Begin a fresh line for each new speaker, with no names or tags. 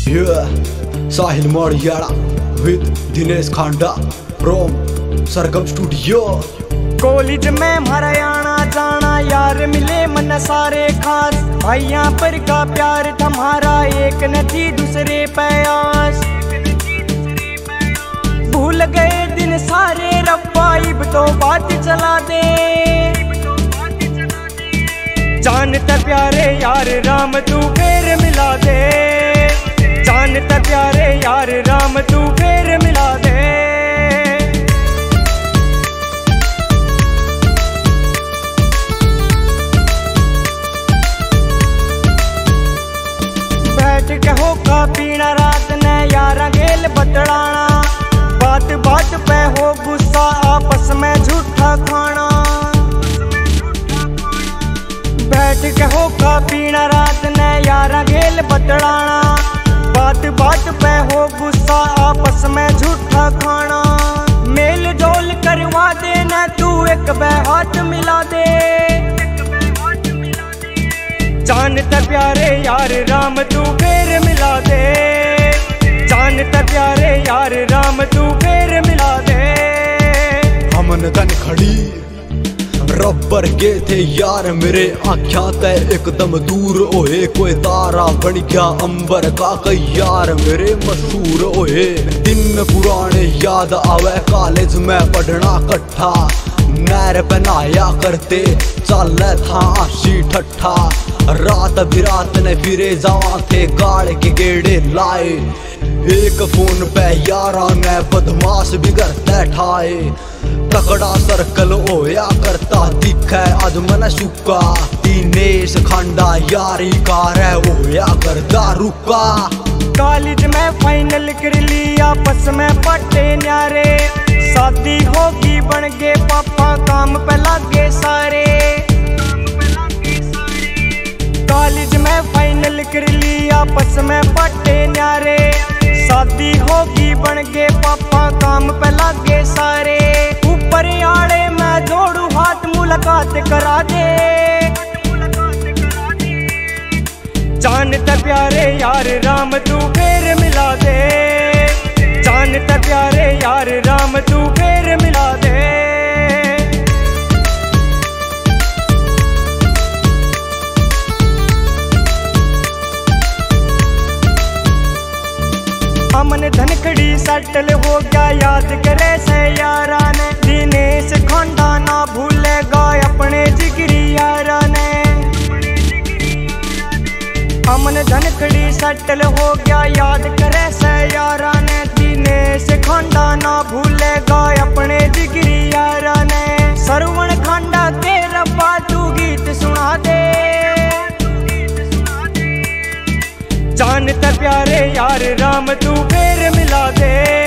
Sahil Modiyada with Dinesh Khanda from Sargam studio.
College में हरियाणा जाना यार मिले मन सारे खास, भाइयां पर का प्यार तुम्हारा एक न थी दूसरे प्यास। भूल गए दिन सारे रब्बा इब तो बात चला दे, जानता प्यारे यार राम तू फिर मिला दे, जानता प्यारे यार राम तू फिर मिला दे। बैठ के होका पीना रात ने यारा गेल बतलाना, बात बात पे हो गुस्सा आपस में झूठा खाना। बैठ के होका पीना रात ने यारा गेल बतलाना, बात बात पे हो गुस्सा आपस में झूठा खाना। मेल जोल करवा देना तू एक बे हाथ मिला दे, जानता प्यारे यार राम तू फिर मिला दे, जानता प्यारे यार राम तू फिर मिला दे।
हमन तन खड़ी रब्बर के थे यार मेरे आख्या तय एकदम दूर ओए, कोई तारा बन गया अंबर का कई यार मेरे मशहूर ओए। दिन पुराने याद आवे कॉलेज में पढ़ना कट्ठा, नैर पहनाया करते चल था आशी ठट्ठा। रात बिरात ने फिरे जावा थे गाड़ के गेड़े लाए, एक फोन पे यारा ने बदमाश भी करते ठाए। तकड़ा सर्कल होया करता दिखे अज मन सुका, दिनेश खांडा यारी कार होया करता रुका।
कॉलेज में फाइनल कर लिया आपस में पट्टे न्यारे, शादी होगी बन गए पापा काम पे लागे सारे। कॉलेज में फाइनल कर लिया आपस में पट्टे न्यारे, शादी होगी बन गए पापा काम पे लागे सारे। ऊपर आड़े मैं जोड़ू हाथ मुलाकात करा दे, जानता प्यारे यार राम तू फिर मिला दे, जानता प्यारे यार राम तू फिर मिला दे। अमन धनखड़ी सटल हो गया याद करे से यारा ने, दिनेश खांडा ना भूलेगा अपने जिगरी यारा ने। अमन धनखड़ी सटल हो गया याद करे से यारा ने, दिनेश खांडा ना भूलेगा अपने जिगरी यारा ने। सरवण खांडा के रब्बा तू गीत सुना दे, जानता प्यारे यार राम तू फिर मिला दे।